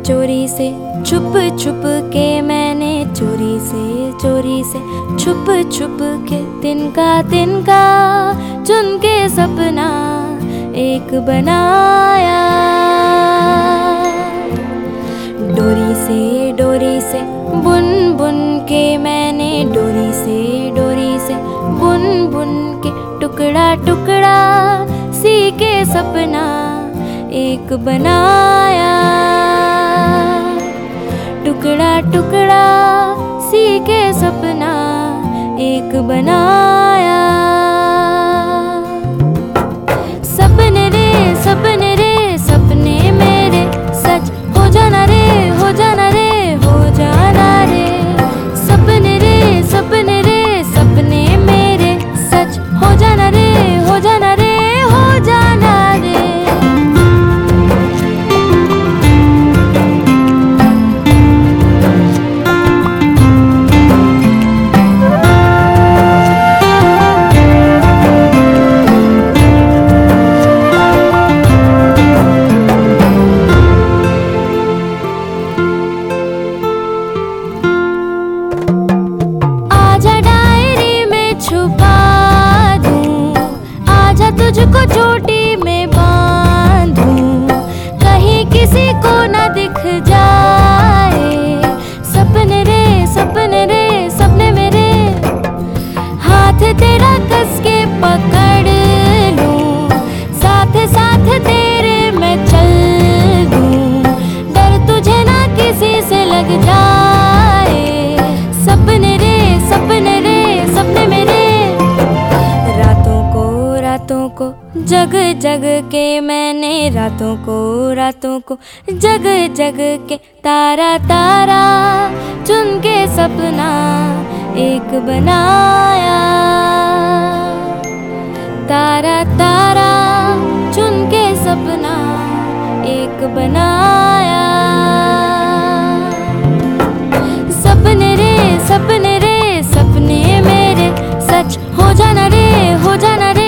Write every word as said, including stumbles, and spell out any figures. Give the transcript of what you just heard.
चोरी से छुप छुप के, मैंने चोरी से चोरी से छुप छुप के, तिनका तिनका चुन के सपना एक बनाया। डोरी से डोरी से बुन बुन के, मैंने डोरी से डोरी से बुन बुन के, टुकड़ा टुकड़ा सी के सपना एक बनाया। टुकड़ा टुकड़ा सी के सपना एक बनाया। सपने रे सपने रे सपने मेरे सच हो जाना रे, हो जाना रे, हो जाना रे। सपने रे सपने रे सपने मेरे सच हो जाना रे, हो जाना रे, हो जाना रे। तुझको चोटी में बांधूं, कहीं किसी को न दिख जाए। सपने रे सपने रे सपने मेरे, हाथ तेरा कस के पकड़ लूं, साथ साथ तेरे मैं चल दूं, डर तुझे ना किसी से लग जाए। सपने रे सपने रे सपने मेरे, रातों को जग जग के, मैंने रातों को रातों को जग जग के, तारा तारा चुन के सपना एक बनाया। तारा तारा चुन के सपना एक बनाया। सपने रे सपने रे सपने मेरे सच हो जाना रे, हो जाना रे,